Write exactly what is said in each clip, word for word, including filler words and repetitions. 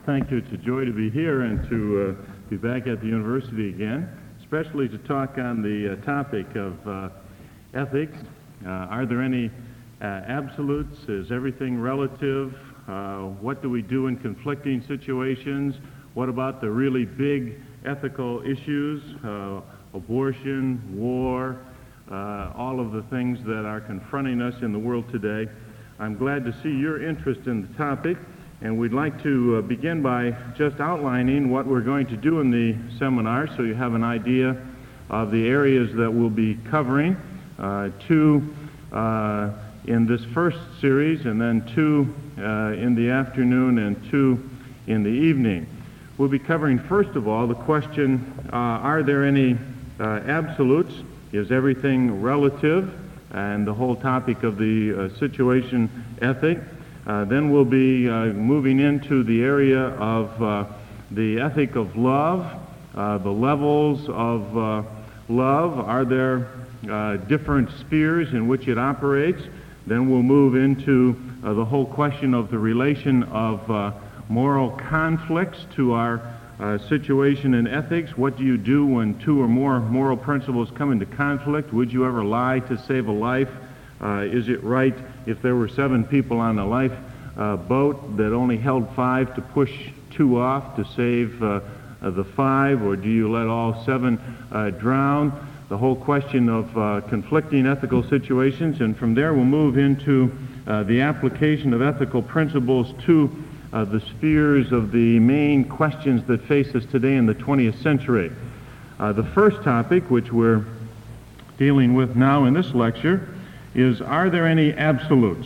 thank you. It's a joy to be here and to uh, be back at the university again, especially to talk on the uh, topic of uh, ethics. Uh, are there any uh, absolutes? Is everything relative? Uh, what do we do in conflicting situations? What about the really big ethical issues? Uh, abortion, war, uh, all of the things that are confronting us in the world today. I'm glad to see your interest in the topic, and we'd like to uh, begin by just outlining what we're going to do in the seminar so you have an idea of the areas that we'll be covering. Uh, two uh, in this first series, and then two uh, in the afternoon and two in the evening. We'll be covering, first of all, the question, uh, are there any uh, absolutes? Is everything relative? And the whole topic of the uh, situation ethic. Uh, then we'll be uh, moving into the area of uh, the ethic of love, uh, the levels of uh, love. Are there uh, different spheres in which it operates? Then we'll move into uh, the whole question of the relation of uh, moral conflicts to our uh, situation in ethics. What do you do when two or more moral principles come into conflict? Would you ever lie to save a life? Uh, is it right if there were seven people on a life uh, boat that only held five to push two off to save uh, uh, the five, or do you let all seven uh, drown? The whole question of uh, conflicting ethical situations, and from there we'll move into uh, the application of ethical principles to uh, the spheres of the main questions that face us today in the twentieth century. Uh, the first topic, which we're dealing with now in this lecture, is, are there any absolutes?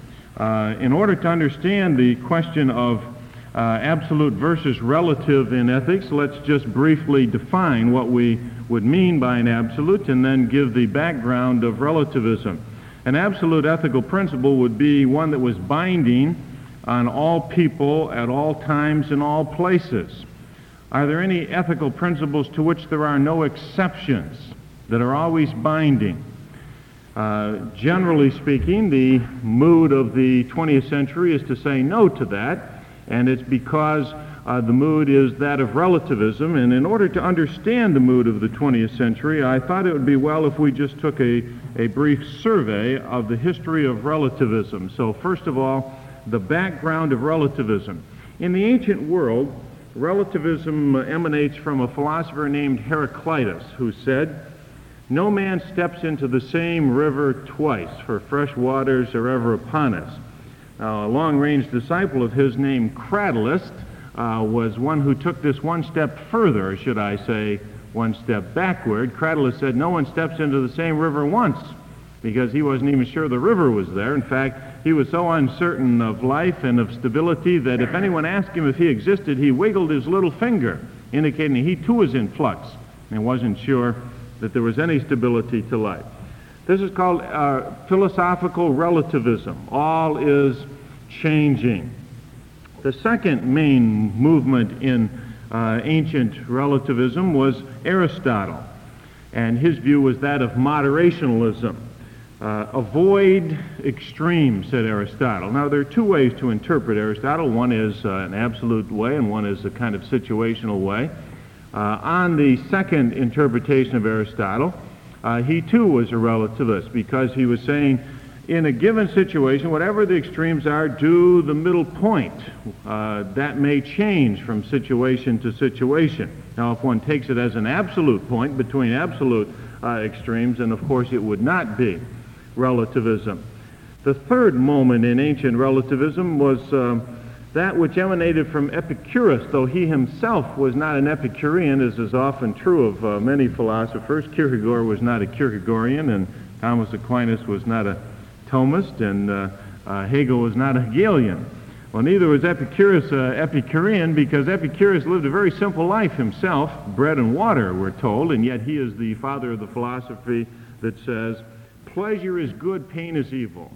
Uh, in order to understand the question of uh, absolute versus relative in ethics, let's just briefly define what we would mean by an absolute and then give the background of relativism. An absolute ethical principle would be one that was binding on all people at all times in all places. Are there any ethical principles to which there are no exceptions, that are always binding? Uh, generally speaking, the mood of the twentieth century is to say no to that, and it's because uh, the mood is that of relativism. And in order to understand the mood of the twentieth century, I thought it would be well if we just took a, a brief survey of the history of relativism. So first of all, the background of relativism. In the ancient world, relativism emanates from a philosopher named Heraclitus, who said, "No man steps into the same river twice, for fresh waters are ever upon us." Now, a long-range disciple of his named Cratylus uh, was one who took this one step further, or should I say, one step backward. Cratylus said no one steps into the same river once, because he wasn't even sure the river was there. In fact, he was so uncertain of life and of stability that if anyone asked him if he existed, he wiggled his little finger, indicating he too was in flux and wasn't sure that there was any stability to life. This is called uh, philosophical relativism. All is changing. The second main movement in uh, ancient relativism was Aristotle, and his view was that of moderationalism. Uh, avoid extremes, said Aristotle. Now, there are two ways to interpret Aristotle. One is uh, an absolute way, and one is a kind of situational way. Uh, on the second interpretation of Aristotle, uh, he too was a relativist, because he was saying, in a given situation, whatever the extremes are, do the middle point. Uh, that may change from situation to situation. Now, if one takes it as an absolute point between absolute uh, extremes, then of course it would not be relativism. The third moment in ancient relativism was uh, that which emanated from Epicurus, though he himself was not an Epicurean, as is often true of uh, many philosophers. Kierkegaard was not a Kierkegaardian, and Thomas Aquinas was not a Thomist, and uh, uh, Hegel was not a Hegelian. Well, neither was Epicurus uh, Epicurean, because Epicurus lived a very simple life himself, bread and water, we're told, and yet he is the father of the philosophy that says, pleasure is good, pain is evil.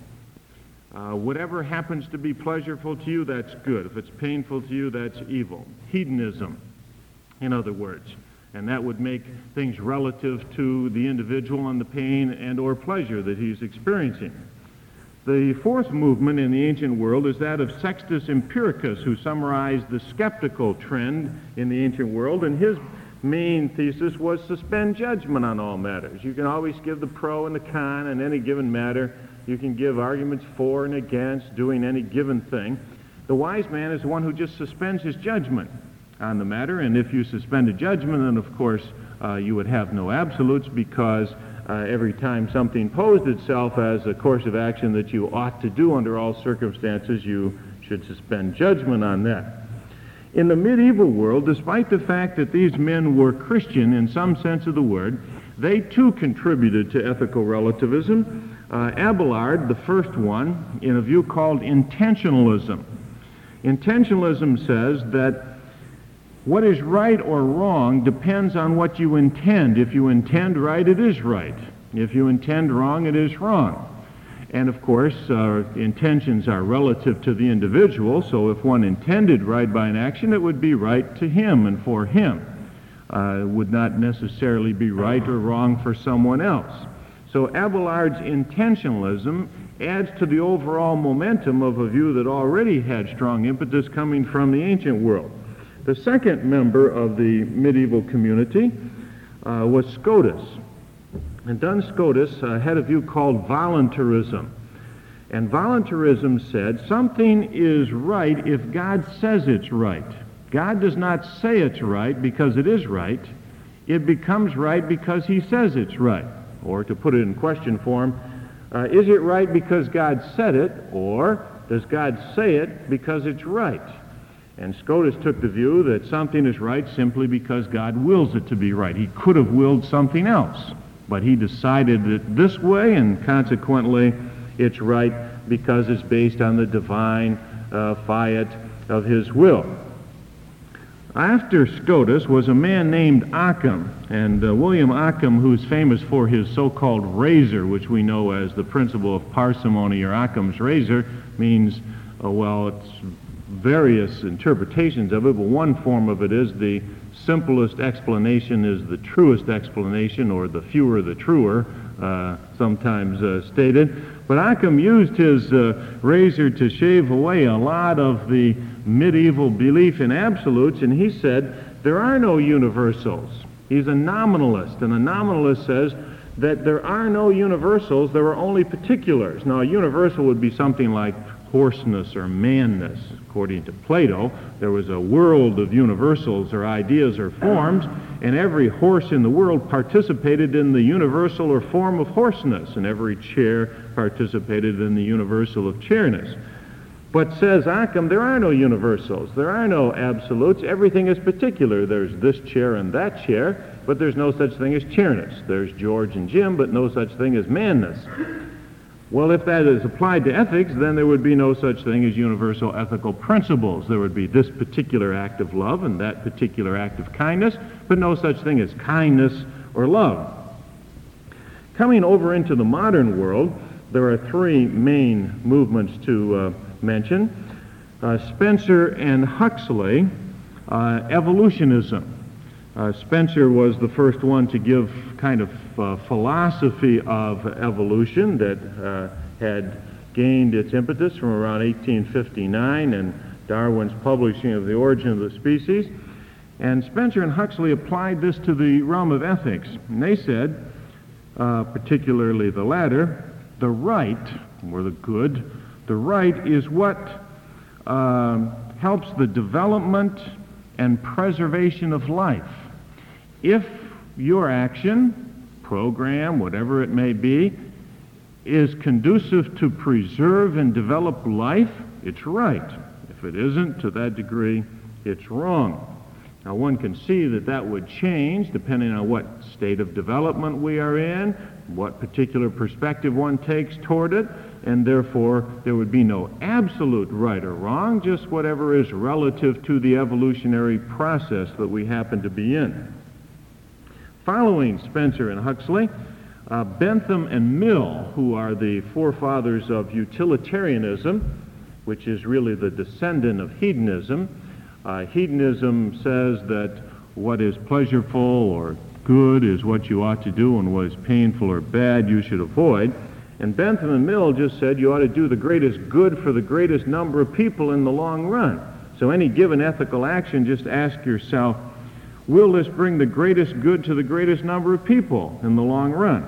Uh, whatever happens to be pleasurable to you, that's good. If it's painful to you, that's evil. Hedonism, in other words. And that would make things relative to the individual and the pain and or pleasure that he's experiencing. The fourth movement in the ancient world is that of Sextus Empiricus, who summarized the skeptical trend in the ancient world, and his main thesis was suspend judgment on all matters. You can always give the pro and the con on any given matter. You can give arguments for and against doing any given thing. The wise man is the one who just suspends his judgment on the matter, and if you suspend a judgment, then of course uh, you would have no absolutes, because uh, every time something posed itself as a course of action that you ought to do under all circumstances, you should suspend judgment on that. In the medieval world, despite the fact that these men were Christian in some sense of the word, they too contributed to ethical relativism. Uh, Abelard, the first one, in a view called intentionalism. Intentionalism says that what is right or wrong depends on what you intend. If you intend right, it is right. If you intend wrong, it is wrong. And of course, uh, intentions are relative to the individual, so if one intended right by an action, it would be right to him and for him. Uh, it would not necessarily be right or wrong for someone else. So Abelard's intentionalism adds to the overall momentum of a view that already had strong impetus coming from the ancient world. The second member of the medieval community uh, was Scotus. And Duns Scotus uh, had a view called voluntarism. And voluntarism said something is right if God says it's right. God does not say it's right because it is right. It becomes right because he says it's right. Or to put it in question form, uh, is it right because God said it, or does God say it because it's right? And Scotus took the view that something is right simply because God wills it to be right. He could have willed something else, but he decided it this way, and consequently it's right because it's based on the divine uh, fiat of his will. After Scotus was a man named Occam, and uh, William Occam, who's famous for his so-called razor, which we know as the principle of parsimony or Occam's razor, means, uh, well, it's various interpretations of it, but one form of it is the simplest explanation is the truest explanation, or the fewer the truer, uh, sometimes uh, stated. But Occam used his uh, razor to shave away a lot of the medieval belief in absolutes, and he said there are no universals. He's a nominalist, and a nominalist says that there are no universals, there are only particulars. Now, a universal would be something like horseness or manness. According to Plato, there was a world of universals or ideas or forms, and every horse in the world participated in the universal or form of horseness, and every chair participated in the universal of chairness. But says Occam, there are no universals, there are no absolutes, everything is particular. There's this chair and that chair, but there's no such thing as chairness. There's George and Jim, but no such thing as manness. Well, if that is applied to ethics, then there would be no such thing as universal ethical principles. There would be this particular act of love and that particular act of kindness, but no such thing as kindness or love. Coming over into the modern world, there are three main movements to uh, mention. Uh, Spencer and Huxley, uh, evolutionism. Uh, Spencer was the first one to give kind of uh, philosophy of evolution that uh, had gained its impetus from around eighteen fifty-nine and Darwin's publishing of The Origin of the Species. And Spencer and Huxley applied this to the realm of ethics. And they said, uh, particularly the latter, the right, or the good, the right is what uh, helps the development and preservation of life. If your action, program, whatever it may be, is conducive to preserve and develop life, it's right. If it isn't, to that degree, it's wrong. Now, one can see that that would change depending on what state of development we are in, what particular perspective one takes toward it, and therefore there would be no absolute right or wrong, just whatever is relative to the evolutionary process that we happen to be in. Following Spencer and Huxley, uh, Bentham and Mill, who are the forefathers of utilitarianism, which is really the descendant of hedonism. Uh, hedonism says that what is pleasurable or good is what you ought to do, and what is painful or bad you should avoid. And Bentham and Mill just said you ought to do the greatest good for the greatest number of people in the long run. So any given ethical action, just ask yourself, will this bring the greatest good to the greatest number of people in the long run?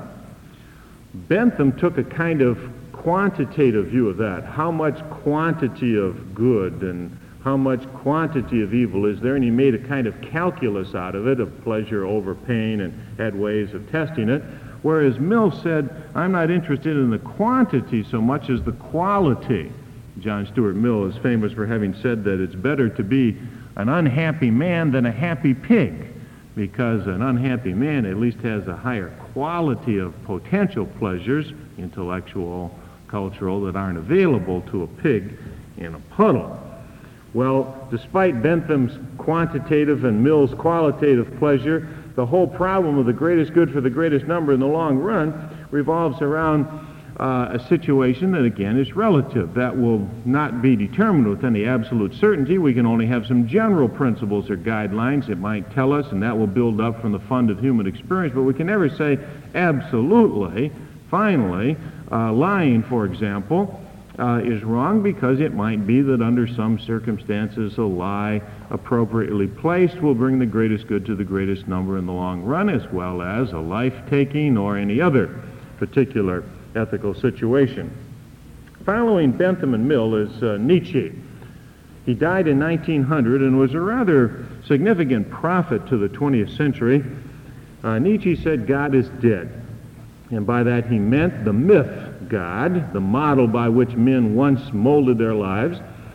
Bentham took a kind of quantitative view of that. How much quantity of good and how much quantity of evil is there? And he made a kind of calculus out of it, of pleasure over pain, and had ways of testing it. Whereas Mill said, I'm not interested in the quantity so much as the quality. John Stuart Mill is famous for having said that it's better to be an unhappy man than a happy pig, because an unhappy man at least has a higher quality of potential pleasures, intellectual, cultural, that aren't available to a pig in a puddle. Well, despite Bentham's quantitative and Mill's qualitative pleasure, the whole problem of the greatest good for the greatest number in the long run revolves around uh, a situation that, again, is relative. That will not be determined with any absolute certainty. We can only have some general principles or guidelines it might tell us, and that will build up from the fund of human experience. But we can never say absolutely, finally, uh, lying, for example, Uh, is wrong, because it might be that under some circumstances a lie appropriately placed will bring the greatest good to the greatest number in the long run, as well as a life-taking or any other particular ethical situation. Following Bentham and Mill is uh, Nietzsche. He died in nineteen hundred and was a rather significant prophet to the twentieth century. Uh, Nietzsche said God is dead, and by that he meant the myth God, the model by which men once molded their lives,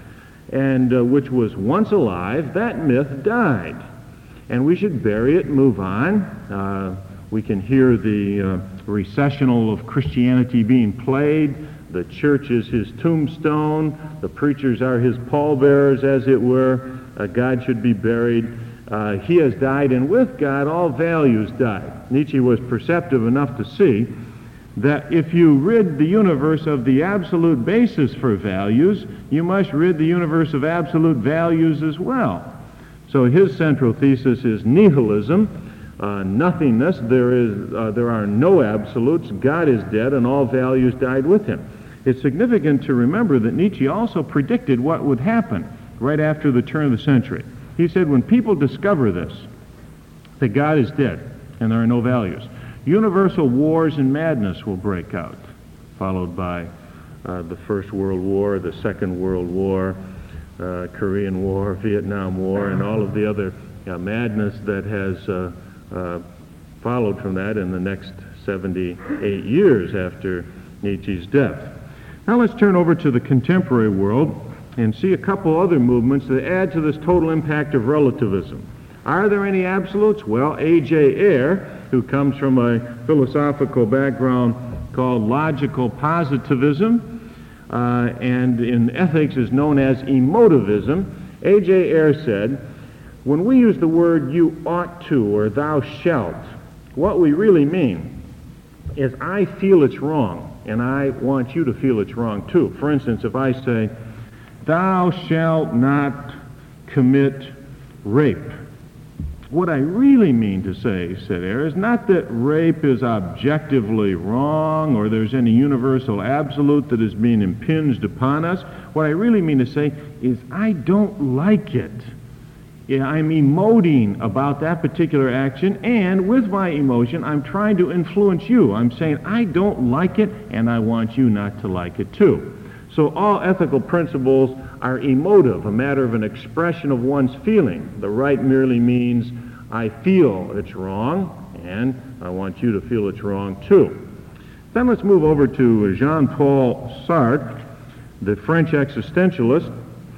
and uh, which was once alive, that myth died. And we should bury it, move on. Uh, we can hear the uh, recessional of Christianity being played. The church is his tombstone. The preachers are his pallbearers, as it were. Uh, God should be buried. Uh, he has died, and with God, all values died. Nietzsche was perceptive enough to see that if you rid the universe of the absolute basis for values, you must rid the universe of absolute values as well. So his central thesis is nihilism, uh, nothingness. There is, uh, there are no absolutes. God is dead, and all values died with him. It's significant to remember that Nietzsche also predicted what would happen right after the turn of the century. He said, when people discover this, that God is dead and there are no values, universal wars and madness will break out, followed by uh, the First World War, the Second World War, uh, Korean War, Vietnam War, and all of the other uh, madness that has uh, uh, followed from that in the next seventy-eight years after Nietzsche's death. Now let's turn over to the contemporary world and see a couple other movements that add to this total impact of relativism. Are there any absolutes? Well, A J Ayer, who comes from a philosophical background called logical positivism, uh, and in ethics is known as emotivism. A J Ayer said, when we use the word you ought to or thou shalt, what we really mean is I feel it's wrong, and I want you to feel it's wrong too. For instance, if I say, thou shalt not commit rape, what I really mean to say, said Ayer, is not that rape is objectively wrong or there's any universal absolute that is being impinged upon us. What I really mean to say is I don't like it. Yeah, I'm emoting about that particular action, and with my emotion, I'm trying to influence you. I'm saying I don't like it, and I want you not to like it too. So all ethical principles are emotive, a matter of an expression of one's feeling. The right merely means I feel it's wrong, and I want you to feel it's wrong too. Then let's move over to Jean-Paul Sartre, the French existentialist,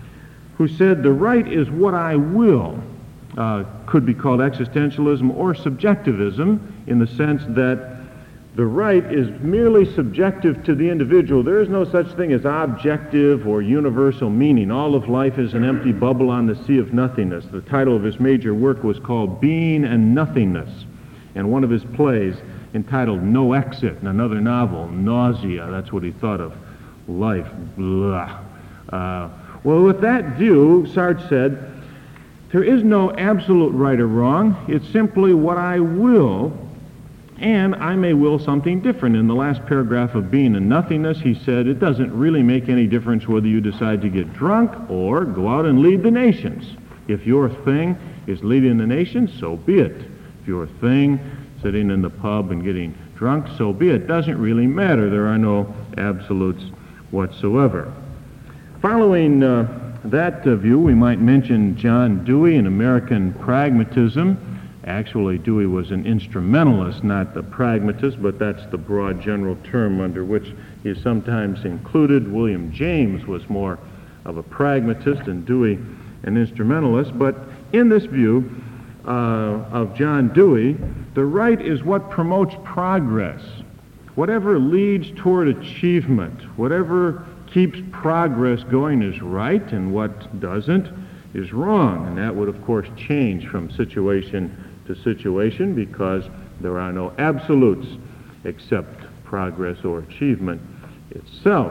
who said the right is what I will. Uh, could be called existentialism or subjectivism, in the sense that the right is merely subjective to the individual. There is no such thing as objective or universal meaning. All of life is an empty bubble on the sea of nothingness. The title of his major work was called Being and Nothingness, and one of his plays entitled No Exit, and another novel, Nausea. That's what he thought of life. Blah. Uh, well, with that view, Sartre said, there is no absolute right or wrong. It's simply what I will And I may will something different. In the last paragraph of Being and Nothingness, he said, it doesn't really make any difference whether you decide to get drunk or go out and lead the nations. If your thing is leading the nations, so be it. If your thing, sitting in the pub and getting drunk, so be it. Doesn't really matter. There are no absolutes whatsoever. Following uh, that uh, view, we might mention John Dewey and American pragmatism. Actually, Dewey was an instrumentalist, not a pragmatist, but that's the broad general term under which he is sometimes included. William James was more of a pragmatist and Dewey an instrumentalist. But in this view uh, of John Dewey, the right is what promotes progress. Whatever leads toward achievement, whatever keeps progress going is right, and what doesn't is wrong. And that would, of course, change from situation to situation because there are no absolutes except progress or achievement itself.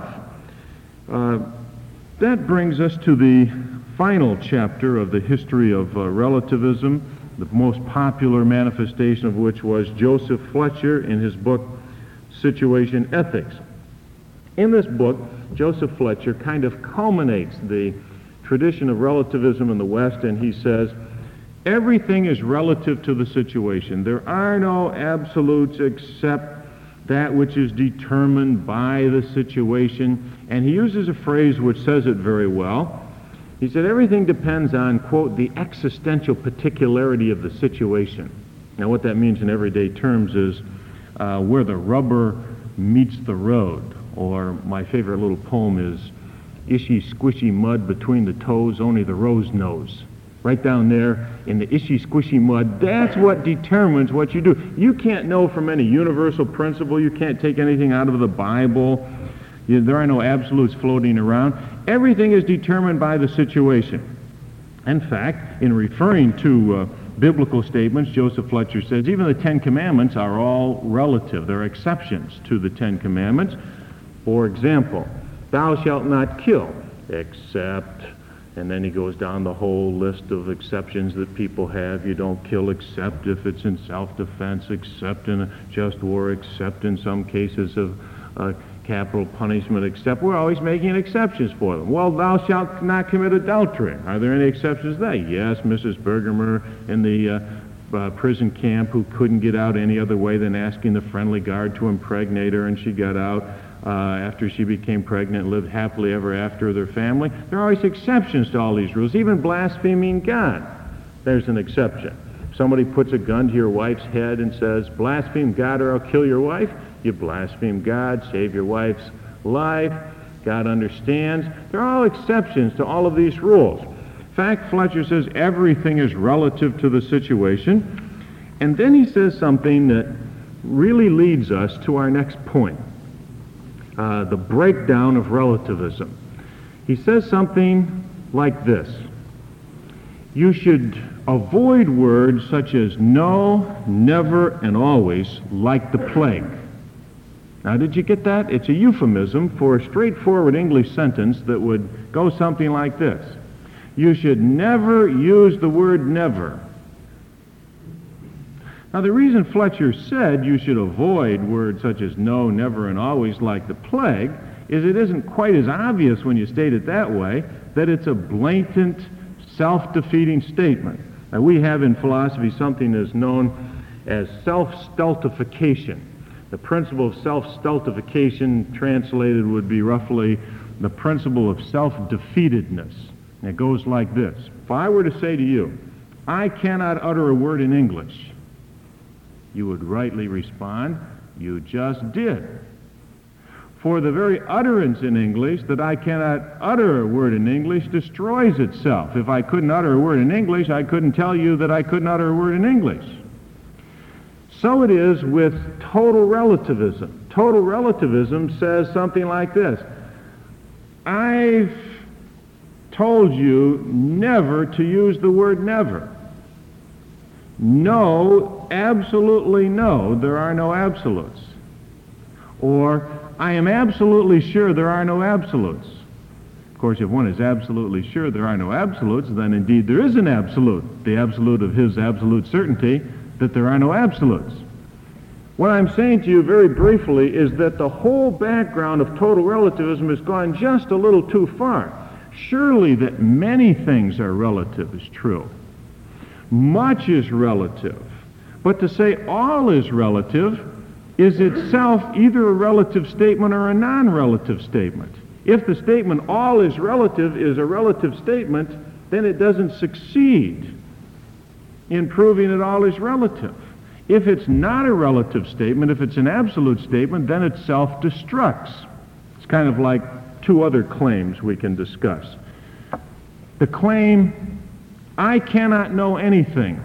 Uh, that brings us to the final chapter of the history of uh, relativism, the most popular manifestation of which was Joseph Fletcher in his book, Situation Ethics. In this book, Joseph Fletcher kind of culminates the tradition of relativism in the West, and he says, everything is relative to the situation. There are no absolutes except that which is determined by the situation. And he uses a phrase which says it very well. He said, everything depends on, quote, the existential particularity of the situation. Now, what that means in everyday terms is uh, where the rubber meets the road. Or my favorite little poem is, ishy, squishy mud between the toes, only the rose knows. Right down there in the ishy, squishy mud, that's what determines what you do. You can't know from any universal principle. You can't take anything out of the Bible. You, there are no absolutes floating around. Everything is determined by the situation. In fact, in referring to uh, biblical statements, Joseph Fletcher says even the Ten Commandments are all relative. They're exceptions to the Ten Commandments. For example, thou shalt not kill, except, and then he goes down the whole list of exceptions that people have. You don't kill except if it's in self-defense, except in a just war, except in some cases of uh, capital punishment, except we're always making exceptions for them. Well, thou shalt not commit adultery. Are there any exceptions to that? Yes, Missus Bergamer in the uh, uh, prison camp who couldn't get out any other way than asking the friendly guard to impregnate her, and she got out. Uh, after she became pregnant and lived happily ever after with her family. There are always exceptions to all these rules, even blaspheming God. There's an exception. If somebody puts a gun to your wife's head and says, blaspheme God or I'll kill your wife, you blaspheme God, save your wife's life. God understands. There are all exceptions to all of these rules. In fact, Fletcher says everything is relative to the situation. And then he says something that really leads us to our next point. Uh, the breakdown of relativism. He says something like this. You should avoid words such as no, never, and always, like the plague. Now, did you get that? It's a euphemism for a straightforward English sentence that would go something like this. You should never use the word never. Now, the reason Fletcher said you should avoid words such as no, never, and always like the plague is it isn't quite as obvious when you state it that way that it's a blatant, self-defeating statement. Now, we have in philosophy something that's known as self-stultification. The principle of self-stultification translated would be roughly the principle of self-defeatedness. And it goes like this. If I were to say to you, I cannot utter a word in English, you would rightly respond, you just did. For the very utterance in English that I cannot utter a word in English destroys itself. If I couldn't utter a word in English, I couldn't tell you that I couldn't utter a word in English. So it is with total relativism. Total relativism says something like this. I've told you never to use the word never. No, absolutely no, there are no absolutes. Or, I am absolutely sure there are no absolutes. Of course, if one is absolutely sure there are no absolutes, then indeed there is an absolute, the absolute of his absolute certainty that there are no absolutes. What I'm saying to you very briefly is that the whole background of total relativism has gone just a little too far. Surely that many things are relative is true. Much is relative. But to say all is relative is itself either a relative statement or a non-relative statement. If the statement all is relative is a relative statement, then it doesn't succeed in proving that all is relative. If it's not a relative statement, if it's an absolute statement, then it self-destructs. It's kind of like two other claims we can discuss. The claim, I cannot know anything,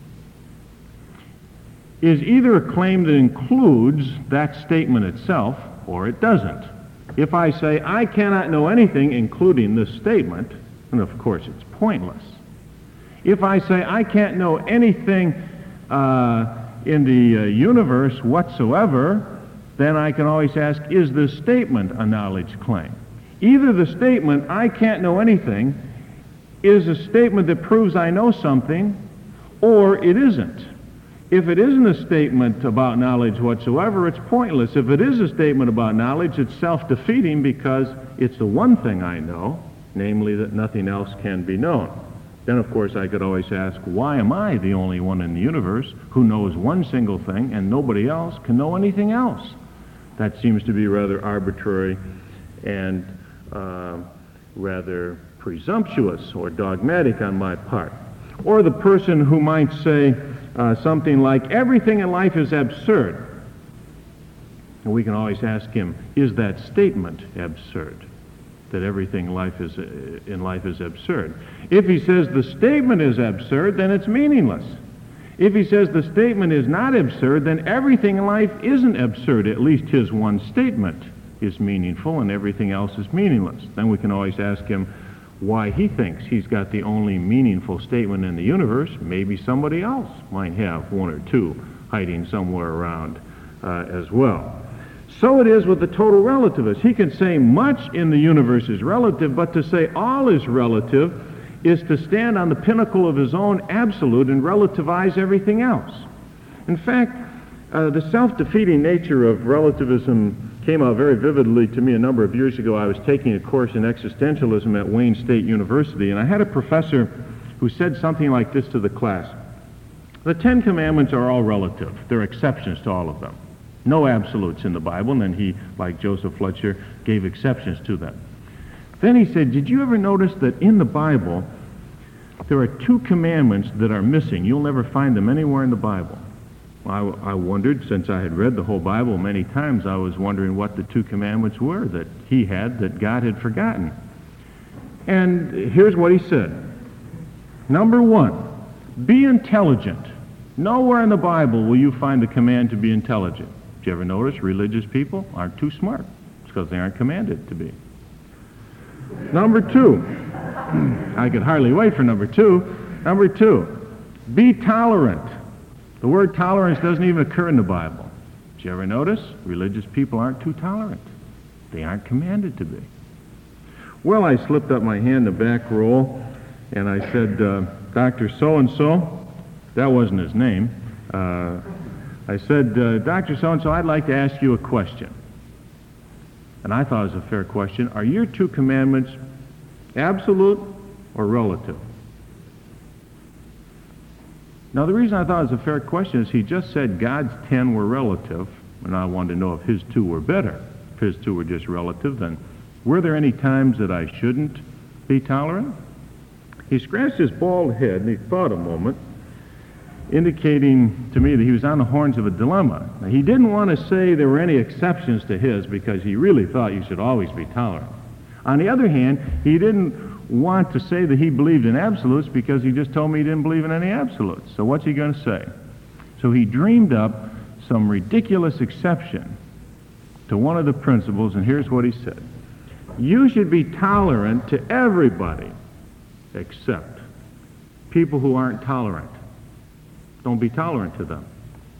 is either a claim that includes that statement itself, or it doesn't. If I say, I cannot know anything, including this statement, then of course it's pointless. If I say, I can't know anything uh, in the uh, universe whatsoever, then I can always ask, is this statement a knowledge claim? Either the statement, I can't know anything, is a statement that proves I know something, or it isn't. If it isn't a statement about knowledge whatsoever, it's pointless. If it is a statement about knowledge, it's self-defeating because it's the one thing I know, namely that nothing else can be known. Then, of course, I could always ask, why am I the only one in the universe who knows one single thing and nobody else can know anything else? That seems to be rather arbitrary and uh, rather presumptuous or dogmatic on my part. Or the person who might say uh, something like, everything in life is absurd. And we can always ask him, is that statement absurd? That everything life is, uh, in life is absurd. If he says the statement is absurd, then it's meaningless. If he says the statement is not absurd, then everything in life isn't absurd. At least his one statement is meaningful and everything else is meaningless. Then we can always ask him why he thinks he's got the only meaningful statement in the universe. Maybe somebody else might have one or two hiding somewhere around uh, as well. So it is with the total relativist. He can say much in the universe is relative, but to say all is relative is to stand on the pinnacle of his own absolute and relativize everything else. In fact, uh, the self-defeating nature of relativism came out very vividly to me a number of years ago. I was taking a course in existentialism at Wayne State University, and I had a professor who said something like this to the class. The Ten Commandments are all relative. There are exceptions to all of them. No absolutes in the Bible, and then he, like Joseph Fletcher, gave exceptions to them. Then he said, did you ever notice that in the Bible there are two commandments that are missing? You'll never find them anywhere in the Bible. I, I wondered, since I had read the whole Bible many times, I was wondering what the two commandments were that he had that God had forgotten. And here's what he said. Number one, be intelligent. Nowhere in the Bible will you find the command to be intelligent. Did you ever notice religious people aren't too smart? It's because they aren't commanded to be. Number two, I could hardly wait for number two. Number two, be tolerant. The word tolerance doesn't even occur in the Bible. Did you ever notice? Religious people aren't too tolerant. They aren't commanded to be. Well, I slipped up my hand in the back row, and I said, uh, Doctor So-and-so, that wasn't his name, uh, I said, uh, Doctor So-and-so, I'd like to ask you a question. And I thought it was a fair question. Are your two commandments absolute or relative? Now, the reason I thought it was a fair question is he just said God's ten were relative, and I wanted to know if his two were better. If his two were just relative, then were there any times that I shouldn't be tolerant? He scratched his bald head, and he thought a moment, indicating to me that he was on the horns of a dilemma. Now, he didn't want to say there were any exceptions to his because he really thought you should always be tolerant. On the other hand, he didn't want to say that he believed in absolutes because he just told me he didn't believe in any absolutes. So what's he going to say? So he dreamed up some ridiculous exception to one of the principles, and here's what he said. You should be tolerant to everybody except people who aren't tolerant. Don't be tolerant to them.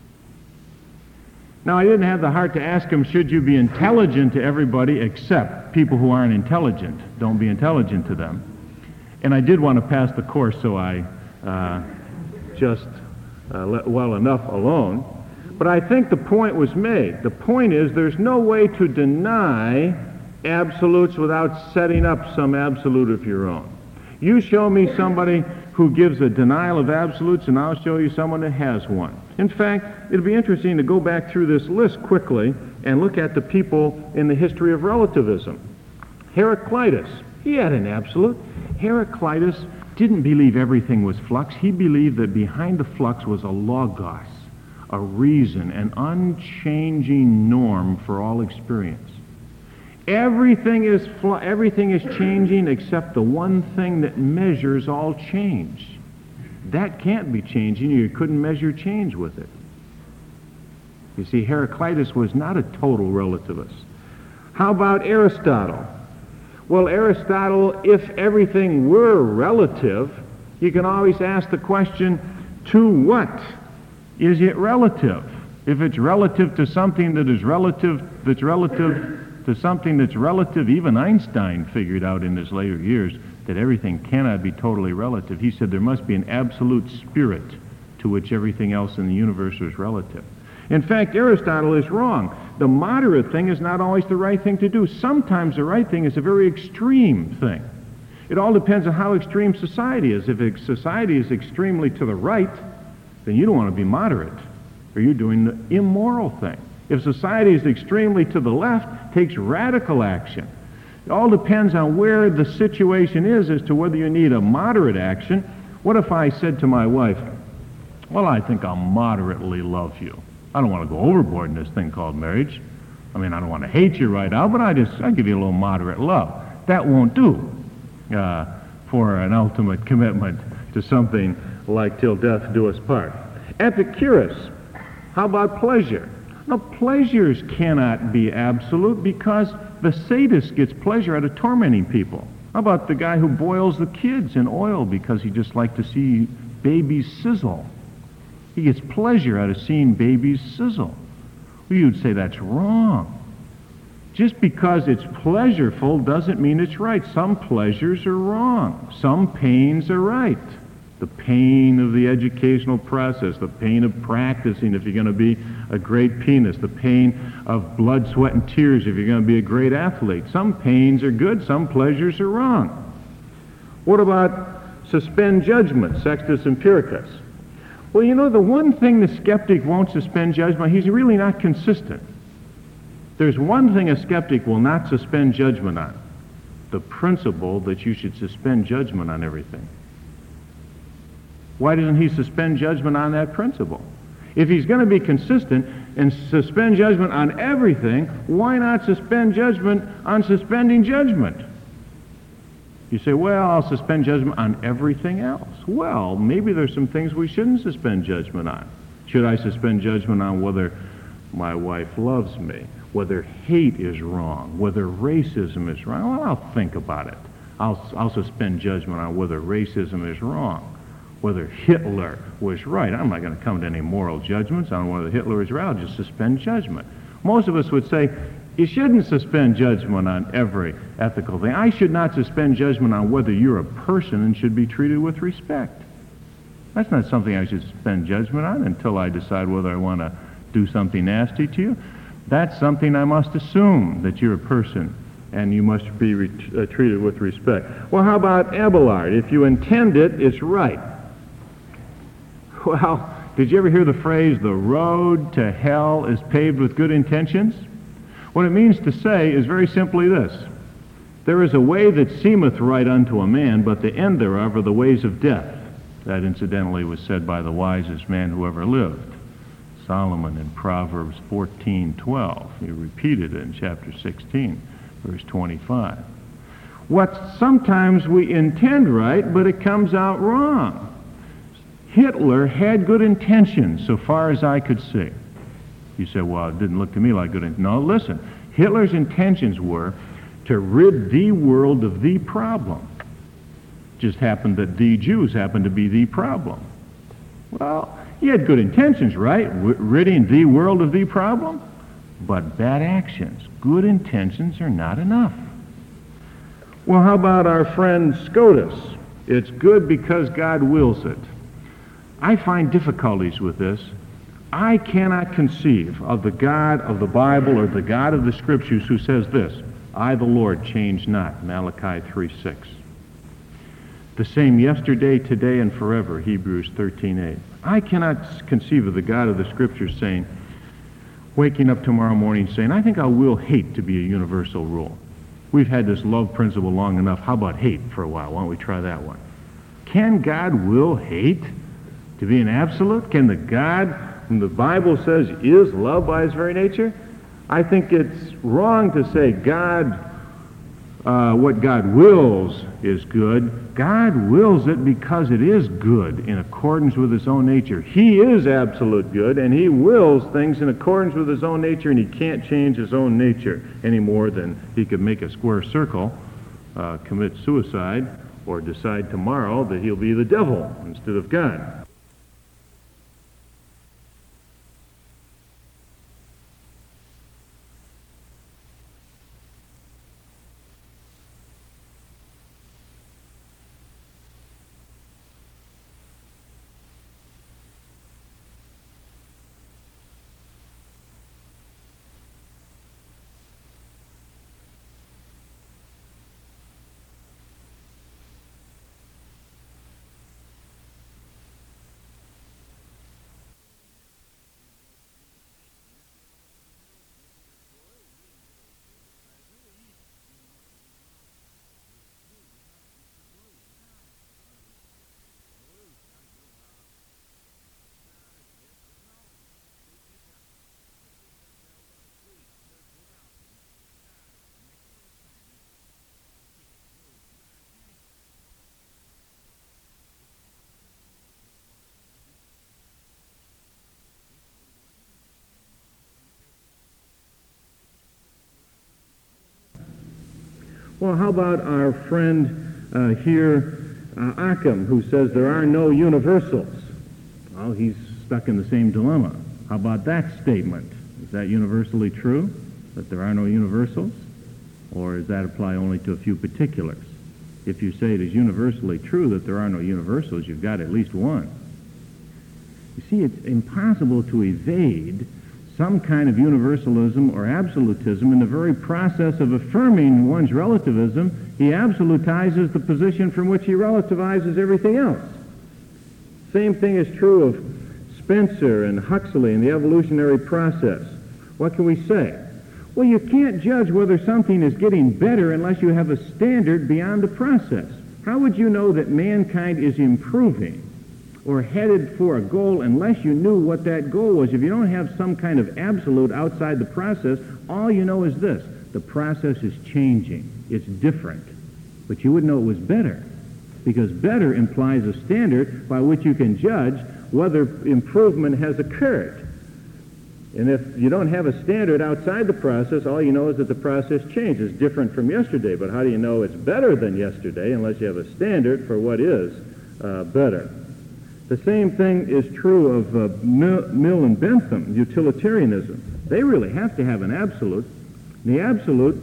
Now, I didn't have the heart to ask him, should you be intelligent to everybody except people who aren't intelligent? Don't be intelligent to them. And I did want to pass the course, so I uh, just uh, let well enough alone. But I think the point was made. The point is there's no way to deny absolutes without setting up some absolute of your own. You show me somebody who gives a denial of absolutes, and I'll show you someone that has one. In fact, it'll be interesting to go back through this list quickly and look at the people in the history of relativism. Heraclitus, he had an absolute. Heraclitus didn't believe everything was flux. He believed that behind the flux was a logos, a reason, an unchanging norm for all experience. Everything is fl- everything is changing except the one thing that measures all change. That can't be changing. You couldn't measure change with it. You see, Heraclitus was not a total relativist. How about Aristotle? Well, Aristotle, if everything were relative, you can always ask the question, to what is it relative? If it's relative to something that is relative, that's relative to something that's relative, even Einstein figured out in his later years that everything cannot be totally relative. He said there must be an absolute spirit to which everything else in the universe is relative. In fact, Aristotle is wrong. The moderate thing is not always the right thing to do. Sometimes the right thing is a very extreme thing. It all depends on how extreme society is. If society is extremely to the right, then you don't want to be moderate, or you're doing the immoral thing. If society is extremely to the left, takes radical action. It all depends on where the situation is as to whether you need a moderate action. What if I said to my wife, well, I think I'll moderately love you. I don't want to go overboard in this thing called marriage. I mean, I don't want to hate you right out, but I just, I give you a little moderate love. That won't do uh, for an ultimate commitment to something like till death do us part. Epicurus, how about pleasure? Now, pleasures cannot be absolute because the sadist gets pleasure out of tormenting people. How about the guy who boils the kids in oil because he just likes to see babies sizzle? He gets pleasure out of seeing babies sizzle. Well, you'd say that's wrong. Just because it's pleasureful doesn't mean it's right. Some pleasures are wrong. Some pains are right. The pain of the educational process, the pain of practicing if you're going to be a great pianist, the pain of blood, sweat, and tears if you're going to be a great athlete. Some pains are good, some pleasures are wrong. What about suspend judgment, Sextus Empiricus? Well, you know, the one thing the skeptic won't suspend judgment, he's really not consistent. There's one thing a skeptic will not suspend judgment on, the principle that you should suspend judgment on everything. Why doesn't he suspend judgment on that principle? If he's going to be consistent and suspend judgment on everything, why not suspend judgment on suspending judgment? You say, well, I'll suspend judgment on everything else. Well, maybe there's some things we shouldn't suspend judgment on. Should I suspend judgment on whether my wife loves me, whether hate is wrong, whether racism is wrong? Well, I'll think about it. I'll, I'll suspend judgment on whether racism is wrong, whether Hitler was right. I'm not going to come to any moral judgments on whether Hitler is right. I'll just suspend judgment. Most of us would say, you shouldn't suspend judgment on every ethical thing. I should not suspend judgment on whether you're a person and should be treated with respect. That's not something I should suspend judgment on until I decide whether I want to do something nasty to you. That's something I must assume, that you're a person and you must be re- uh, treated with respect. Well, how about Abelard? If you intend it, it's right. Well, did you ever hear the phrase, the road to hell is paved with good intentions? What it means to say is very simply this: there is a way that seemeth right unto a man, but the end thereof are the ways of death. That incidentally was said by the wisest man who ever lived, Solomon, in Proverbs fourteen twelve. He repeated it in chapter sixteen, verse twenty-five. What sometimes we intend right, but it comes out wrong. Hitler had good intentions so far as I could see. You say, well, it didn't look to me like good intentions. No, listen. Hitler's intentions were to rid the world of the problem. Just happened that the Jews happened to be the problem. Well, he had good intentions, right? W- ridding the world of the problem? But bad actions. Good intentions are not enough. Well, how about our friend Scotus? It's good because God wills it. I find difficulties with this. I cannot conceive of the God of the Bible or the God of the Scriptures who says this, I, the Lord, change not, Malachi three six. The same yesterday, today, and forever, Hebrews thirteen eight. I cannot conceive of the God of the Scriptures saying, waking up tomorrow morning saying, I think I will hate to be a universal rule. We've had this love principle long enough. How about hate for a while? Why don't we try that one? Can God will hate to be an absolute? Can the God whom the Bible says is love by his very nature? I think it's wrong to say God, uh, what God wills is good. God wills it because it is good in accordance with his own nature. He is absolute good, and he wills things in accordance with his own nature, and he can't change his own nature any more than he could make a square circle, uh, commit suicide, or decide tomorrow that he'll be the devil instead of God. Well, how about our friend uh, here, uh, Occam, who says there are no universals? Well, he's stuck in the same dilemma. How about that statement? Is that universally true, that there are no universals? Or does that apply only to a few particulars? If you say it is universally true that there are no universals, you've got at least one. You see, it's impossible to evade some kind of universalism or absolutism. In the very process of affirming one's relativism, he absolutizes the position from which he relativizes everything else. Same thing is true of Spencer and Huxley and the evolutionary process. What can we say? Well, you can't judge whether something is getting better unless you have a standard beyond the process. How would you know that mankind is improving or headed for a goal unless you knew what that goal was? If you don't have some kind of absolute outside the process, all you know is this: the process is changing. It's different. But you wouldn't know it was better, because better implies a standard by which you can judge whether improvement has occurred. And if you don't have a standard outside the process, all you know is that the process changes, different from yesterday. But how do you know it's better than yesterday unless you have a standard for what is uh, better? The same thing is true of uh, Mill, Mill and Bentham, utilitarianism. They really have to have an absolute. The absolute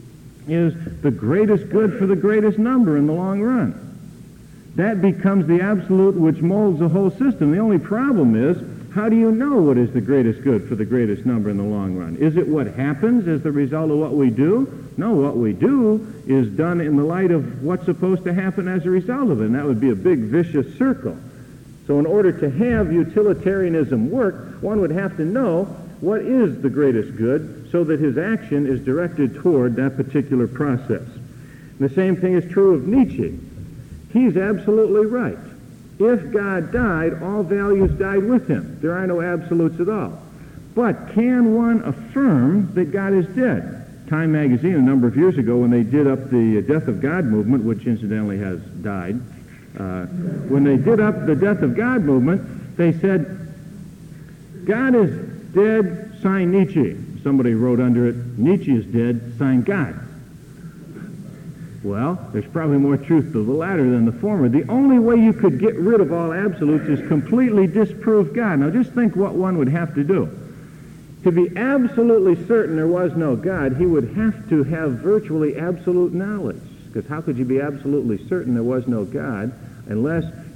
is the greatest good for the greatest number in the long run. That becomes the absolute which molds the whole system. The only problem is, how do you know what is the greatest good for the greatest number in the long run? Is it what happens as the result of what we do? No, what we do is done in the light of what's supposed to happen as a result of it, and that would be a big vicious circle. So in order to have utilitarianism work, one would have to know what is the greatest good so that his action is directed toward that particular process. And the same thing is true of Nietzsche. He's absolutely right. If God died, all values died with him. There are no absolutes at all. But can one affirm that God is dead? Time magazine, a number of years ago, when they did up the Death of God movement, which incidentally has died, uh, when they did up the Death of God movement, they said, God is dead, sign Nietzsche. Somebody wrote under it, Nietzsche is dead, sign God. Well, there's probably more truth to the latter than the former. The only way you could get rid of all absolutes is completely disprove God. Now just think what one would have to do. To be absolutely certain there was no God, he would have to have virtually absolute knowledge. Because how could you be absolutely certain there was no God unless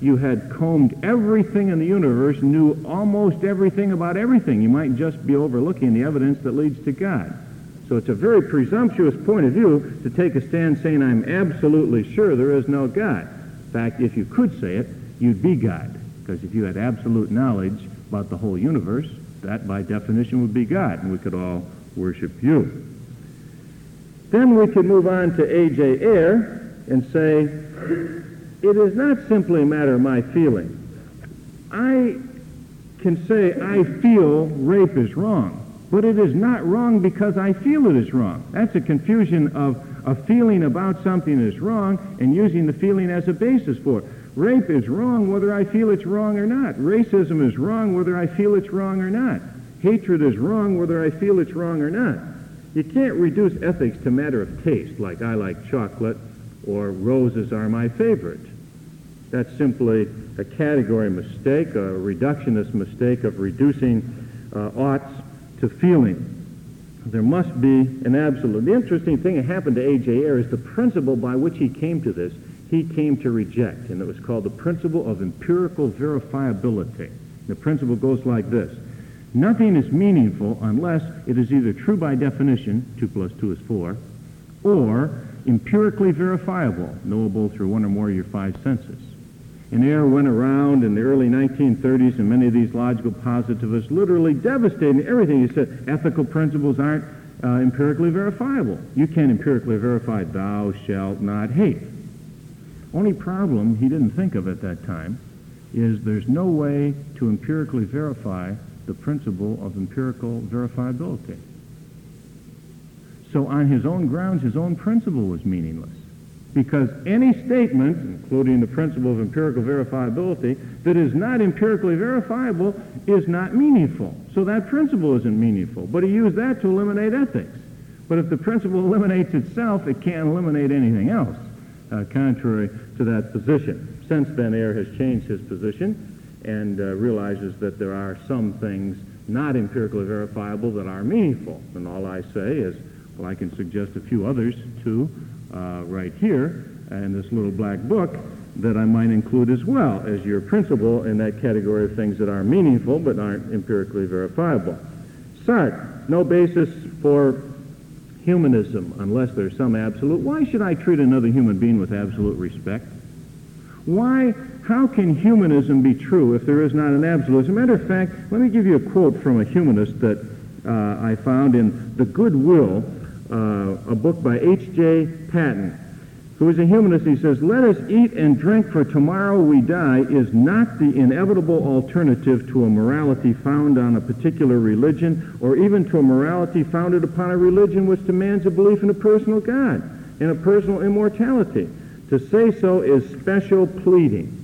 you had combed everything in the universe, knew almost everything about everything. You might just be overlooking the evidence that leads to God. So it's a very presumptuous point of view to take a stand saying, I'm absolutely sure there is no God. In fact, if you could say it, you'd be God. Because if you had absolute knowledge about the whole universe, that by definition would be God, and we could all worship you. Then we could move on to A J Ayer and say, it is not simply a matter of my feeling. I can say I feel rape is wrong, but it is not wrong because I feel it is wrong. That's a confusion of a feeling about something is wrong and using the feeling as a basis for it. Rape is wrong whether I feel it's wrong or not. Racism is wrong whether I feel it's wrong or not. Hatred is wrong whether I feel it's wrong or not. You can't reduce ethics to a matter of taste, like I like chocolate or roses are my favorite. That's simply a category mistake, a reductionist mistake of reducing uh, oughts to feeling. There must be an absolute. The interesting thing that happened to A J Ayer is the principle by which he came to this, he came to reject, and it was called the principle of empirical verifiability. The principle goes like this. Nothing is meaningful unless it is either true by definition, two plus two is four, or empirically verifiable, knowable through one or more of your five senses. And Ayer went around in the early nineteen thirties, and many of these logical positivists literally devastating everything. He said ethical principles aren't uh, empirically verifiable. You can't empirically verify thou shalt not hate. Only problem he didn't think of at that time is there's no way to empirically verify the principle of empirical verifiability. So on his own grounds, his own principle was meaningless. Because any statement, including the principle of empirical verifiability, that is not empirically verifiable is not meaningful. So that principle isn't meaningful. But he used that to eliminate ethics. But if the principle eliminates itself, it can't eliminate anything else, uh, contrary to that position. Since then, Ayer has changed his position and uh, realizes that there are some things not empirically verifiable that are meaningful. And all I say is, well, I can suggest a few others, too, uh, right here in this little black book that I might include as well as your principle in that category of things that are meaningful but aren't empirically verifiable. Sartre, no basis for humanism unless there's some absolute. Why should I treat another human being with absolute respect? Why, how can humanism be true if there is not an absolute? As a matter of fact, let me give you a quote from a humanist that uh, I found in The Goodwill, uh, a book by H J Patton, who is a humanist. He says, "Let us eat and drink for tomorrow we die is not the inevitable alternative to a morality found on a particular religion or even to a morality founded upon a religion which demands a belief in a personal God and a personal immortality. To say so is special pleading."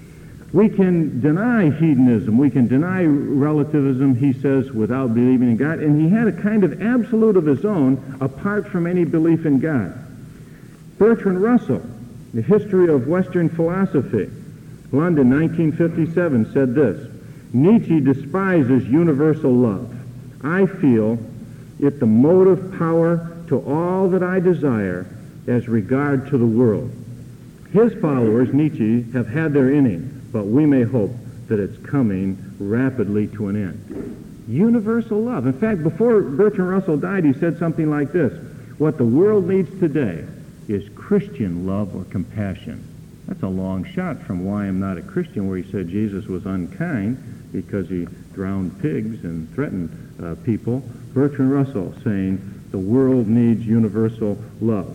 We can deny hedonism, we can deny relativism, he says, without believing in God, and he had a kind of absolute of his own apart from any belief in God. Bertrand Russell, The History of Western Philosophy, London, nineteen fifty-seven, said this, "Nietzsche despises universal love. I feel it the motive power to all that I desire as regard to the world." His followers, Nietzsche, have had their inning, but we may hope that it's coming rapidly to an end. Universal love. In fact, before Bertrand Russell died, he said something like this, "What the world needs today is Christian love or compassion." That's a long shot from Why I'm Not a Christian, where he said Jesus was unkind because he drowned pigs and threatened uh, people. Bertrand Russell saying the world needs universal love.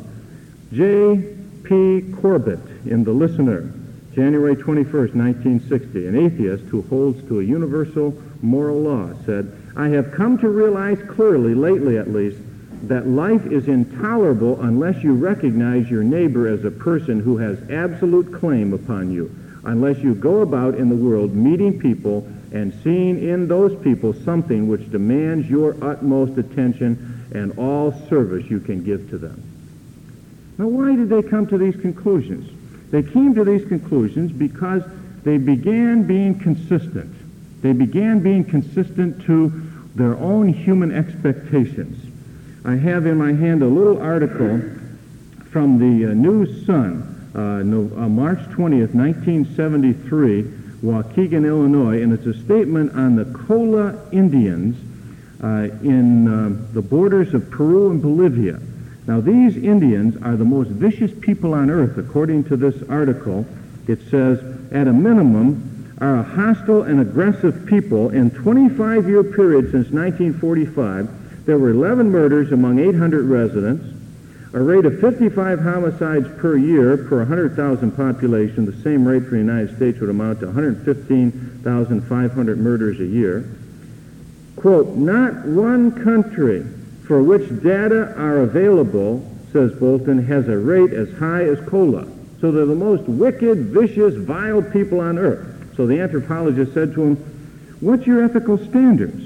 J P Corbett in The Listener, January twenty-first, nineteen sixty, an atheist who holds to a universal moral law, said, "I have come to realize clearly, lately at least, that life is intolerable unless you recognize your neighbor as a person who has absolute claim upon you, unless you go about in the world meeting people and seeing in those people something which demands your utmost attention and all service you can give to them." Now, why did they come to these conclusions? They came to these conclusions because they began being consistent. They began being consistent to their own human expectations. I have in my hand a little article from the uh, New Sun uh, no, uh, March twentieth, nineteen seventy-three, Waukegan, Illinois, and it's a statement on the Kola Indians uh, in uh, the borders of Peru and Bolivia. Now, these Indians are the most vicious people on earth, according to this article. It says, at a minimum, are a hostile and aggressive people. In twenty-five year period since nineteen forty-five, there were eleven murders among eight hundred residents, a rate of fifty-five homicides per year per one hundred thousand population. The same rate for the United States would amount to one hundred fifteen thousand five hundred murders a year. Quote, not one country for which data are available, says Bolton, has a rate as high as Kola. So they're the most wicked, vicious, vile people on earth. So the anthropologist said to him, what's your ethical standards?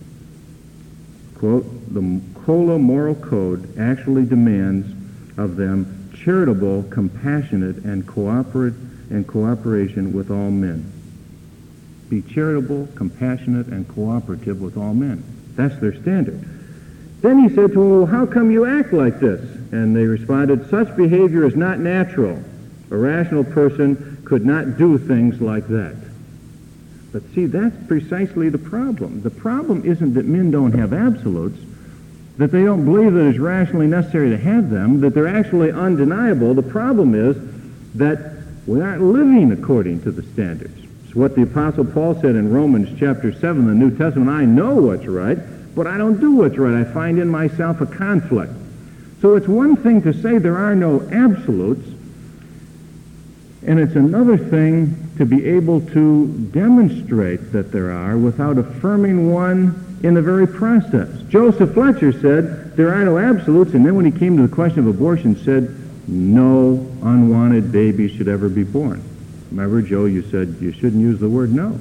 Quote, the Kola moral code actually demands of them charitable, compassionate, and cooperate and cooperation with all men. Be charitable, compassionate, and cooperative with all men. That's their standard. Then he said to him, well, how come you act like this? And they responded, such behavior is not natural. A rational person could not do things like that. But see, that's precisely the problem. The problem isn't that men don't have absolutes, that they don't believe that it's rationally necessary to have them, that they're actually undeniable. The problem is that we aren't living according to the standards. It's what the Apostle Paul said in Romans chapter seven, the New Testament, I know what's right, but I don't do what's right. I find in myself a conflict. So it's one thing to say there are no absolutes, and it's another thing to be able to demonstrate that there are without affirming one in the very process. Joseph Fletcher said there are no absolutes, and then when he came to the question of abortion said no unwanted baby should ever be born. Remember, Joe, you said you shouldn't use the word no.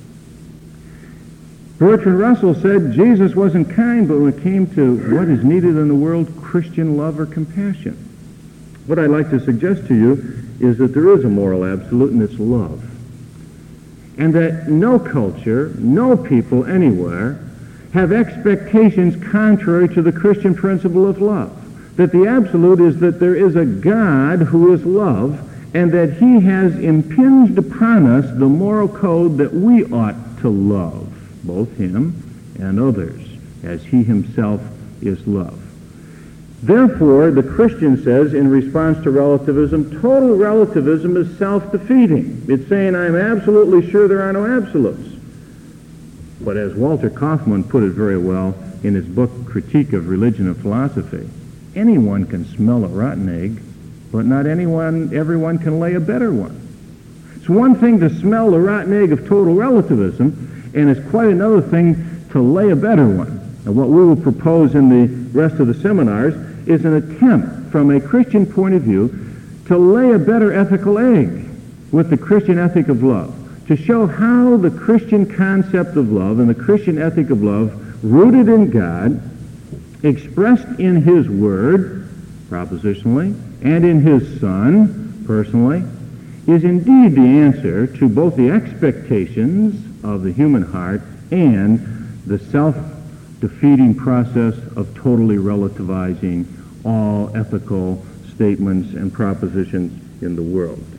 Bertrand Russell said Jesus wasn't kind, but when it came to what is needed in the world, Christian love or compassion. What I'd like to suggest to you is that there is a moral absolute, and it's love. And that no culture, no people anywhere have expectations contrary to the Christian principle of love. That the absolute is that there is a God who is love, and that he has impinged upon us the moral code that we ought to love, both him and others, as he himself is love. Therefore, the Christian says, in response to relativism, total relativism is self-defeating. It's saying, I'm absolutely sure there are no absolutes. But as Walter Kaufmann put it very well in his book, Critique of Religion and Philosophy, anyone can smell a rotten egg, but not anyone, everyone can lay a better one. It's one thing to smell the rotten egg of total relativism, and it's quite another thing to lay a better one. And what we will propose in the rest of the seminars is an attempt from a Christian point of view to lay a better ethical egg with the Christian ethic of love, to show how the Christian concept of love and the Christian ethic of love, rooted in God, expressed in his word, propositionally, and in his Son, personally, is indeed the answer to both the expectations of the human heart and the self-defeating process of totally relativizing all ethical statements and propositions in the world.